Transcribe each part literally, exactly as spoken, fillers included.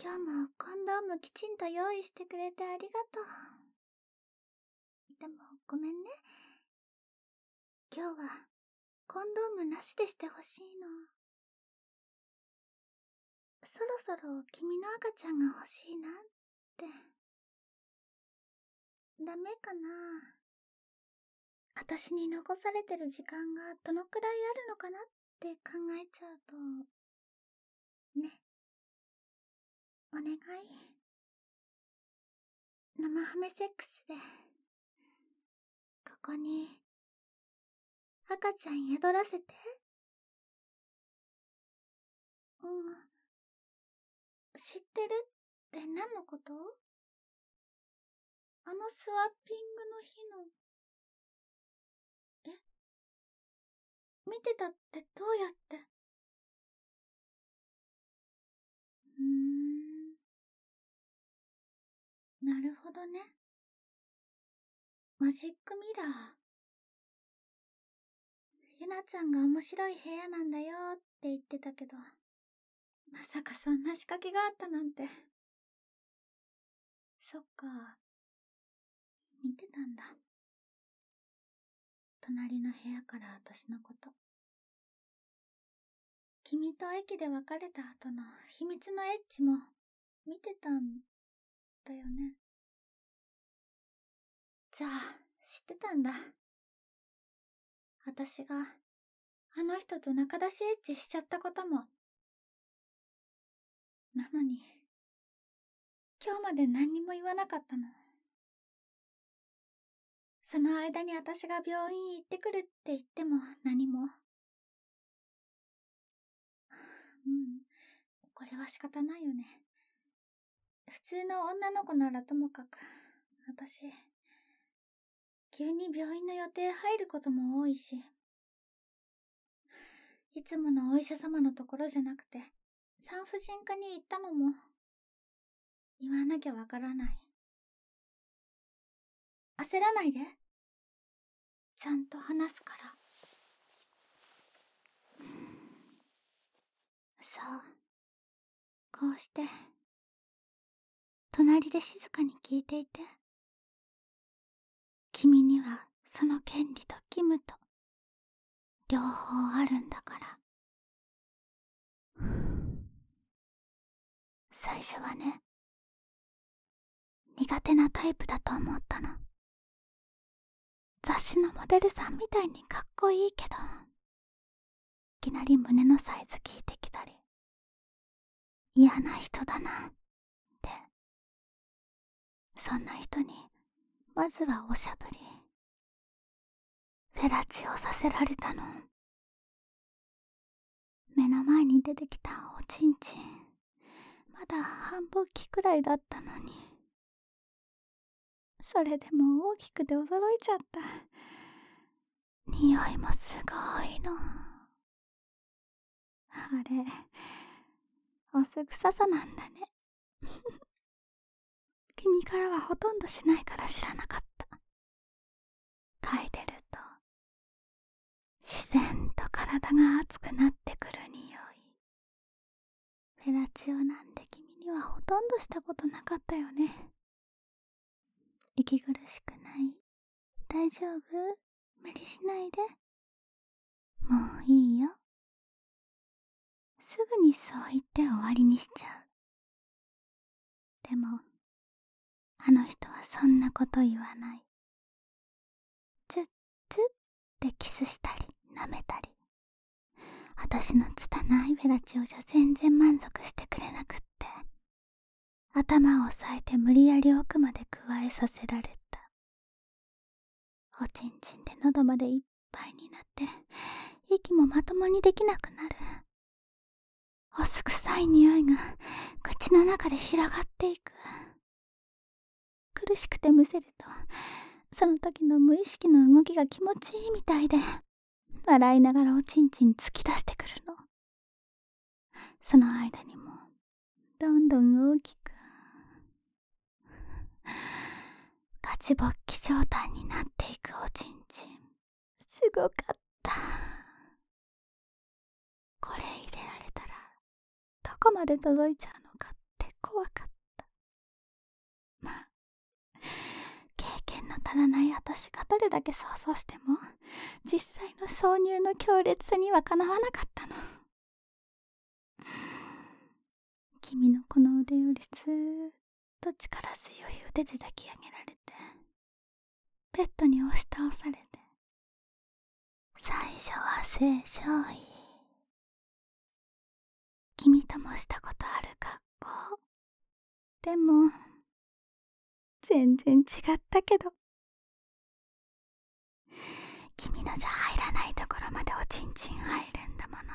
今日もコンドームきちんと用意してくれてありがとう。でもごめんね。今日はコンドームなしでしてほしいの。そろそろ君の赤ちゃんが欲しいなって。ダメかな？私に残されてる時間がどのくらいあるのかなって考えちゃうと。ね。お願い。生ハメセックスでここに赤ちゃん宿らせて。うん。知ってるって何のこと？あのスワッピングの日の。え？見てたってどうやって？うーん。なるほどね。マジックミラー。ゆなちゃんが面白い部屋なんだよって言ってたけど、まさかそんな仕掛けがあったなんて。そっか。見てたんだ。隣の部屋から私のこと。君と駅で別れた後の秘密のエッチも見てたんだよね。じゃあ、知ってたんだ。私があの人と仲出しエッチしちゃったことも。なのに、今日まで何にも言わなかったの。その間に私が病院行ってくるって言っても何も。うん、これは仕方ないよね。普通の女の子ならともかく、私、急に病院の予定入ることも多いし、いつものお医者様のところじゃなくて、産婦人科に行ったのも、言わなきゃわからない。焦らないで。ちゃんと話すから。そう。こうして、隣で静かに聞いていて。君にはその権利と義務と、両方あるんだから。最初はね、苦手なタイプだと思ったの。雑誌のモデルさんみたいにかっこいいけど、いきなり胸のサイズ聞いてきたり、嫌な人だなって。そんな人にまずはおしゃぶり、フェラチオさせられたの。目の前に出てきたおちんちん、まだ繁忙期くらいだったのに、それでも大きくて驚いちゃった。匂いもすごいの。あれ、お酢臭さなんだね。君からはほとんどしないから知らなかった。嗅いでると、自然と体が熱くなってくる匂い。フェラチオなんて君にはほとんどしたことなかったよね。息苦しくない？大丈夫？無理しないで。もういいよ。すぐにそう言って終わりにしちゃう。でも、あの人はそんなこと言わない。ツッツッってキスしたり舐めたり、私の拙いフェラチオじゃ全然満足してくれなくって、頭を押さえて無理やり奥まで加えさせられた。おちんちんで喉までいっぱいになって、息もまともにできなくなる。お酢臭い匂いが口の中で広がっていく。苦しくてむせると、その時の無意識の動きが気持ちいいみたいで、笑いながらおちんちん突き出してくるの。その間にもどんどん大きく、ガチ勃起状態になっていくおちんちん。すごかった。これ入れられたらどこまで届いちゃうのかって怖怖かった。まあ、経験の足らない私がどれだけ想像しても、実際の挿入の強烈さにはかなわなかったの。君のこの腕よりずーっと力強い腕で抱き上げられて、ベッドに押し倒されて、最初は正常位。君ともしたことある格好。でも、全然違ったけど。君のじゃ入らないところまでおちんちん入るんだもの。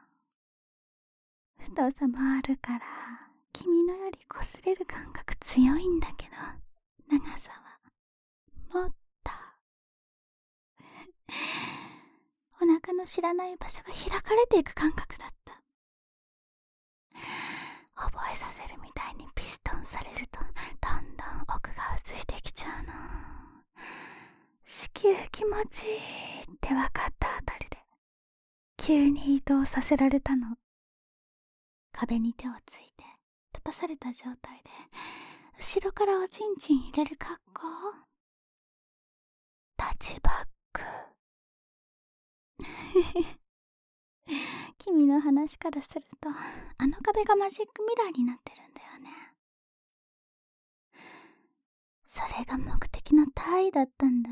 太さもあるから、君のより擦れる感覚強いんだけど、長さはもっと。お腹の知らない場所が開かれていく感覚だった。覚えさせるみたいにピストンされると、どんどん奥がついてきちゃうの。子宮気持ちいいって分かったあたりで、急に移動させられたの。壁に手をついて、立たされた状態で、後ろからおちんちん入れる格好。タッチバック。君の話からすると、あの壁がマジックミラーになってるんだよね。それが目的の体位だったんだ。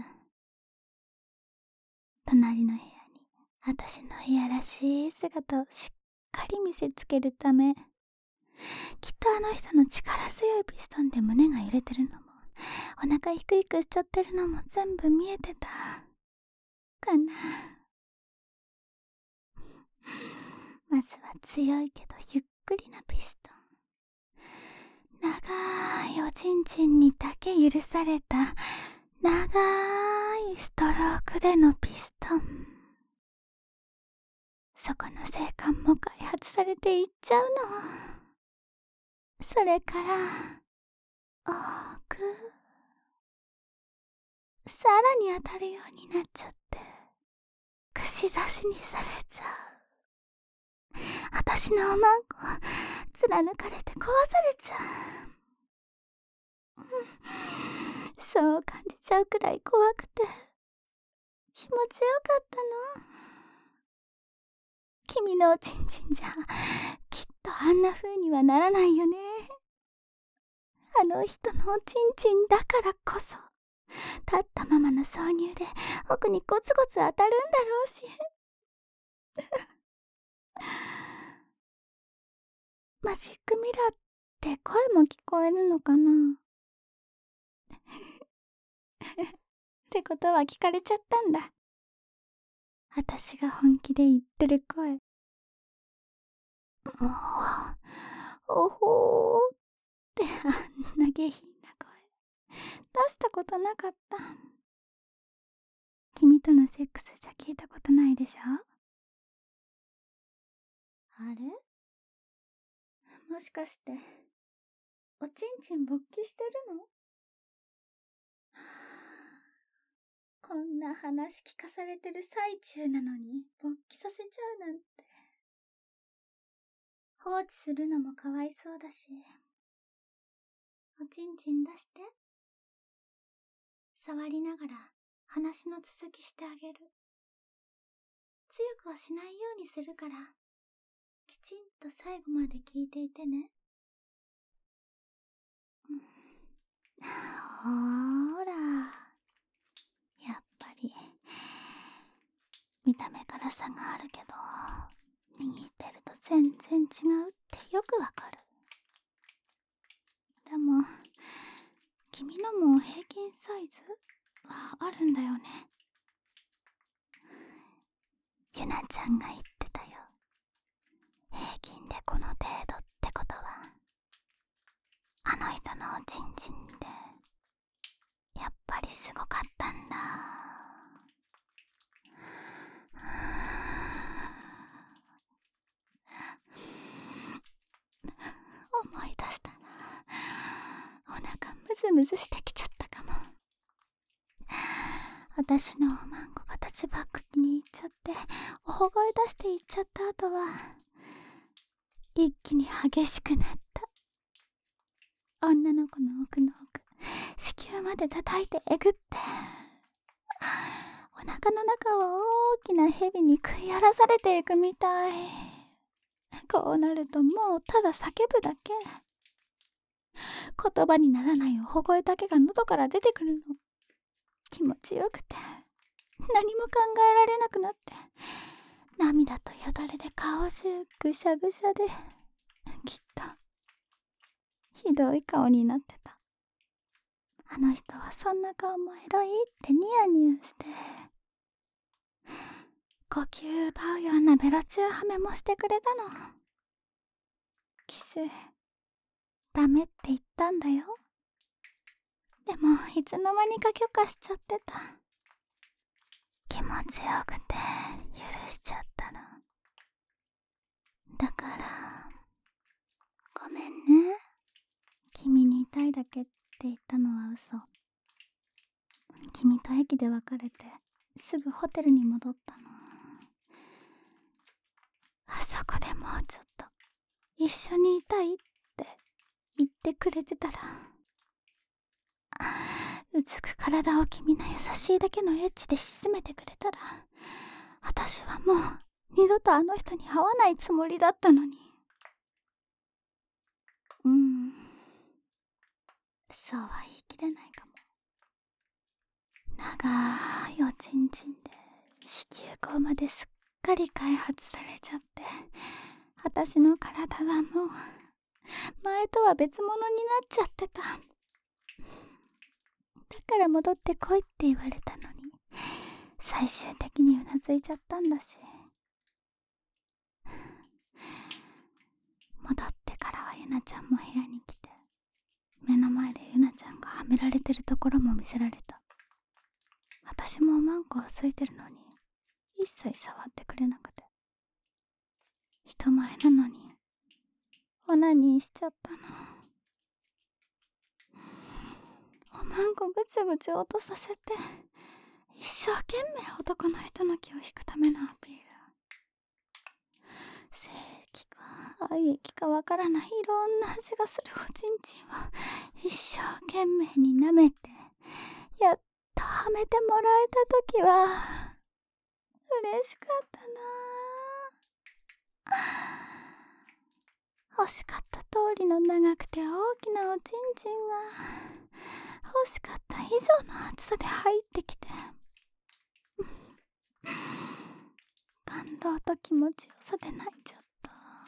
隣の部屋に私のいやらしい姿をしっかり見せつけるため、きっとあの人の力強いピストンで胸が揺れてるのも、お腹ヒクヒクしちゃってるのも全部見えてたかな。まずは強いけどゆっくりなピストン。長いおちんちんにだけ許された長いストロークでのピストン。そこの性感も開発されていっちゃうの。それから奥、さらに当たるようになっちゃって、串刺しにされちゃう。私のおまんこ貫かれて壊されちゃう。そう感じちゃうくらい怖くて気持ちよかったの。君のおちんちんじゃきっとあんな風にはならないよね。あの人のおちんちんだからこそ、立ったままの挿入で奥にゴツゴツ当たるんだろうし。マジックミラーって声も聞こえるのかな。ってことは聞かれちゃったんだ。私が本気で言ってる声。もう、おほーってあんな下品な声出したことなかった。君とのセックスじゃ聞いたことないでしょ。あれ、もしかしておちんちん勃起してるの？こんな話聞かされてる最中なのに勃起させちゃうなんて。放置するのもかわいそうだし、おちんちん出して。触りながら話の続きしてあげる。強くはしないようにするから、きちんと最後まで聞いていてね。ほーら、やっぱり見た目から差があるけど、握ってると全然違うってよくわかる。でも君のも平均サイズはあるんだよね。ゆなちゃんが言ってたよ。平均でこの程度ってことは、あの人のおちんちんってやっぱりすごかったんだ。思い出したらお腹ムズムズしてきちゃったかも。私のおまんこがタッチバック気に入っちゃって大声出して言っちゃった後は一気に激しくなった。 女の子の奥の奥、子宮まで叩いてえぐって、お腹の中を大きな蛇に食い荒らされていくみたい。こうなるともうただ叫ぶだけ。言葉にならない大声だけが喉から出てくるの。気持ちよくて何も考えられなくなって、涙とよだれで顔中ぐしゃぐしゃで、きっとひどい顔になってた。あの人はそんな顔もエロいってニヤニヤして、呼吸奪うようなベロチューハメもしてくれたの。キスダメって言ったんだよ。でもいつの間にか許可しちゃってた。気持ちよくて許しちゃったの。だからごめんね。君に痛いだけって言ったのは嘘。君と駅で別れてすぐホテルに戻ったの。あそこでもうちょっと一緒にいたいって言ってくれてたら、うつく体を君の優しいだけのエッチで沈めてくれたら、私はもう二度とあの人に会わないつもりだったのに。うーん、そうは言い切れないかも。長いおちんちんで子宮口まですっかり開発されちゃって、私の体がもう前とは別物になっちゃってた。だから戻ってこいって言われたのに、最終的にうなずいちゃったんだし。戻ってからはゆなちゃんも部屋に来て、目の前でゆなちゃんがはめられてるところも見せられた。私もおまんこは空いてるのに一切触ってくれなくて、人前なのにオナニーしちゃったの。おまんこぐつぐつ音させて、一生懸命男の人の気を引くためのアピール。精液か愛液かわからないいろんな味がするおちんちんを一生懸命に舐めて、やっとはめてもらえた時は嬉しかったなぁ。欲しかった通りの長くて大きなおちんちんが欲しかった以上の厚さで入ってきて、感動と気持ちよさで泣いちゃった。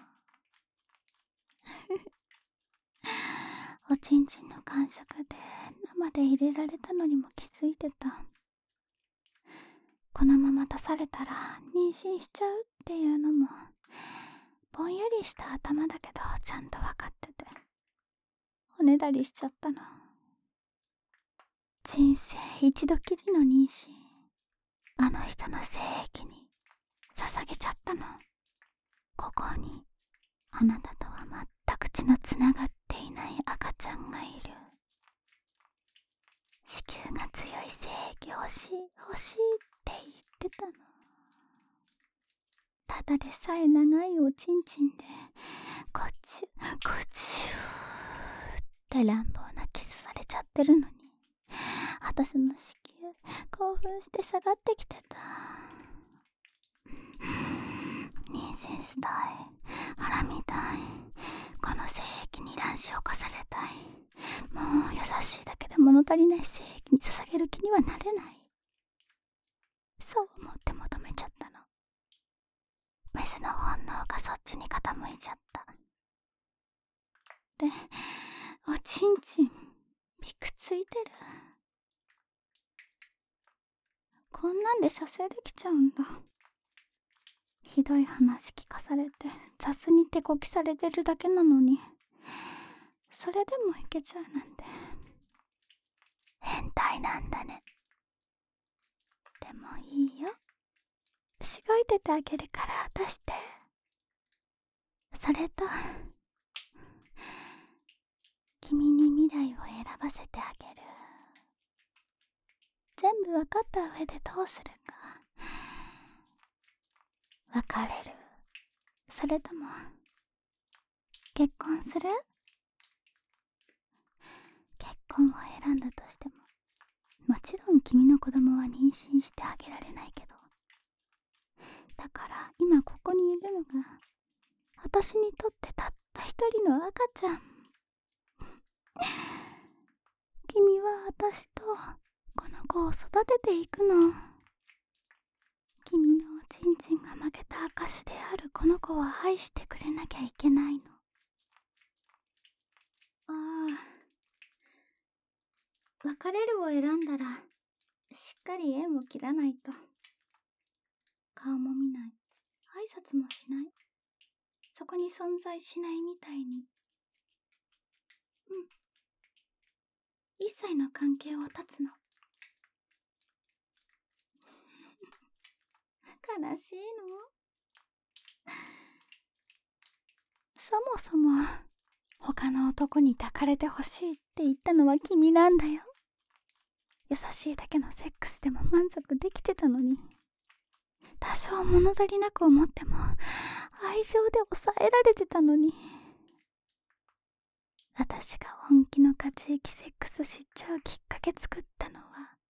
おちんちんの感触で生で入れられたのにも気づいてた。このまま出されたら妊娠しちゃうっていうのもぼんやりした頭だけどちゃんと分かってて、おねだりしちゃったの。人生一度きりの妊娠、あの人の精液に捧げちゃったの。ここにあなたとは全く血のつながっていない赤ちゃんがいる。子宮が強い精液欲しい欲しいって言ってたの。ただでさえ長いおちんちんでこっちゅこっちゅって乱暴なキスされちゃってるのに、私の子宮興奮して下がってきてた。妊娠したい、腹見たい、この精液に卵子を化されたい、もう優しいだけで物足りない精液に捧げる気にはなれない。そう思って求めちゃったの。メスの本能がそっちに傾いちゃった。で、おちんちんびくついてる。こんなんで射精できちゃうんだ。ひどい話聞かされて雑に手こきされてるだけなのに、それでもいけちゃうなんて変態なんだね。でもいいよ、しごいててあげるから出して。それと君に未来を選ばせてあげる。全部わかった上でどうするか。別れる、それとも結婚する？ 婚を選んだとしても、もちろん君の子供は妊娠してあげられないけど、だから今ここにいるのが私にとってたった一人の赤ちゃん。君は私とこの子を育てていくの。君のおちんちんが負けた証であるこの子を愛してくれなきゃいけないの。ああ、別れるを選んだらしっかり縁を切らないと。顔も見ない、挨拶もしない、そこに存在しないみたいに。うん、一切の関係を断つの。悲しいの？そもそも他の男に抱かれてほしいって言ったのは君なんだよ。優しいだけのセックスでも満足できてたのに、多少物足りなく思っても愛情で抑えられてたのに。私が本気の勝ち行きセックスしちゃうきっかけ作ったのは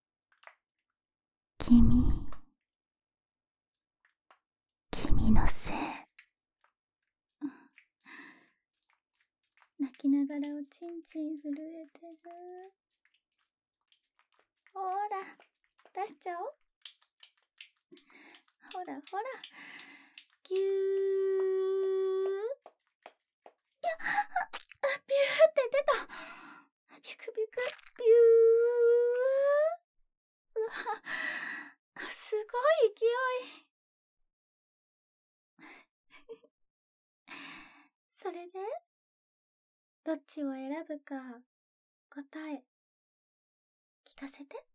君君のせい。泣きながらおちんちん震えてる。ほら出しちゃおう。ほらほら、ぎゅー。いや、あ、ピューって出た。ビクビクビュー。うわ、すごい勢い。それでどっちを選ぶか答え聞かせて。